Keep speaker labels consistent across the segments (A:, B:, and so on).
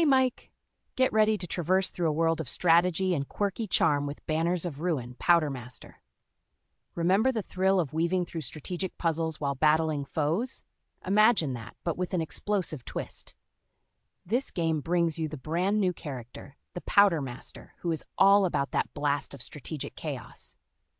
A: Hey, Mike! Get ready to traverse through a world of strategy and quirky charm with Banners of Ruin, Powdermaster. Remember the thrill of weaving through strategic puzzles while battling foes? Imagine that, but with an explosive twist. This game brings you the brand new character, the Powdermaster, who is all about that blast of strategic chaos.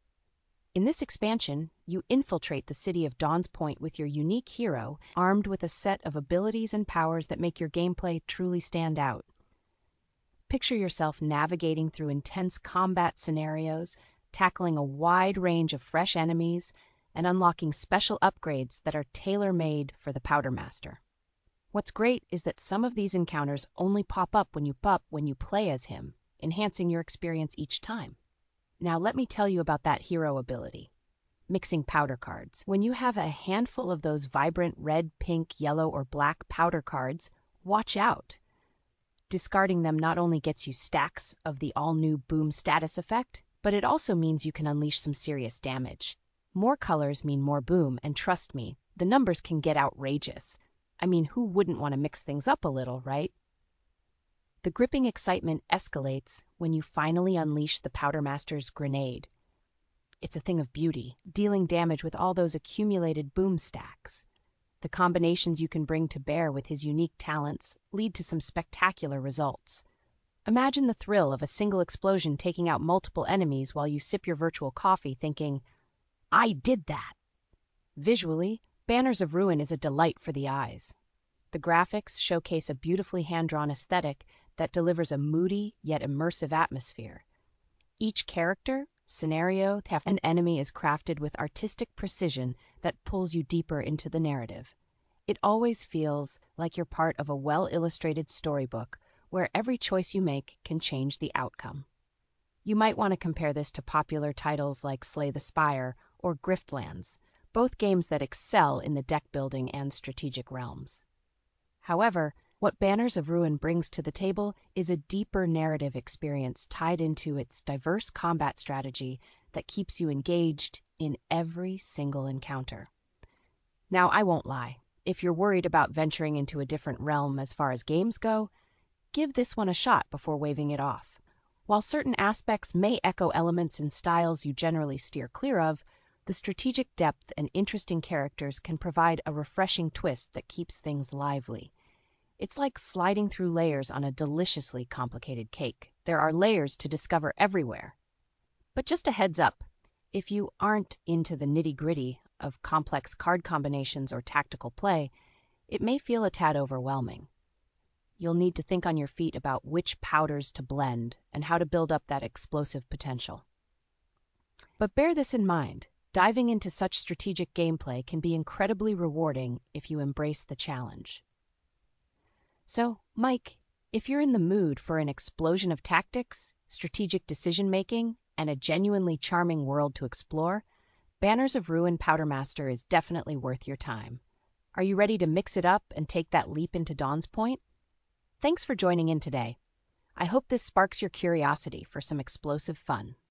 A: In this expansion, you infiltrate the city of Dawn's Point with your unique hero, armed with a set of abilities and powers that make your gameplay truly stand out. Picture yourself navigating through intense combat scenarios, tackling a wide range of fresh enemies, and unlocking special upgrades that are tailor-made for the Powdermaster. What's great is that some of these encounters only pop up when you play as him, enhancing your experience each time. Now let me tell you about that hero ability, mixing powder cards. When you have a handful of those vibrant red, pink, yellow, or black powder cards, watch out. Discarding them not only gets you stacks of the all-new boom status effect, but it also means you can unleash some serious damage. More colors mean more boom, and trust me, the numbers can get outrageous. I mean, who wouldn't want to mix things up a little, right? The gripping excitement escalates when you finally unleash the Powdermaster's grenade. It's a thing of beauty, dealing damage with all those accumulated boom stacks. The combinations you can bring to bear with his unique talents lead to some spectacular results. Imagine the thrill of a single explosion taking out multiple enemies while you sip your virtual coffee thinking, "I did that!" Visually, Banners of Ruin is a delight for the eyes. The graphics showcase a beautifully hand-drawn aesthetic that delivers a moody yet immersive atmosphere. Each character, scenario, and enemy is crafted with artistic precision that pulls you deeper into the narrative. It always feels like you're part of a well-illustrated storybook where every choice you make can change the outcome. You might want to compare this to popular titles like Slay the Spire or Griftlands, both games that excel in the deck building and strategic realms. However, what Banners of Ruin brings to the table is a deeper narrative experience tied into its diverse combat strategy that keeps you engaged in every single encounter. Now, I won't lie. If you're worried about venturing into a different realm as far as games go, give this one a shot before waving it off. While certain aspects may echo elements and styles you generally steer clear of, the strategic depth and interesting characters can provide a refreshing twist that keeps things lively. It's like sliding through layers on a deliciously complicated cake. There are layers to discover everywhere. But just a heads up, if you aren't into the nitty-gritty of complex card combinations or tactical play, it may feel a tad overwhelming. You'll need to think on your feet about which powders to blend and how to build up that explosive potential. But bear this in mind. Diving into such strategic gameplay can be incredibly rewarding if you embrace the challenge. So, Mike, if you're in the mood for an explosion of tactics, strategic decision-making, and a genuinely charming world to explore, Banners of Ruin Powdermaster is definitely worth your time. Are you ready to mix it up and take that leap into Dawn's Point? Thanks for joining in today. I hope this sparks your curiosity for some explosive fun.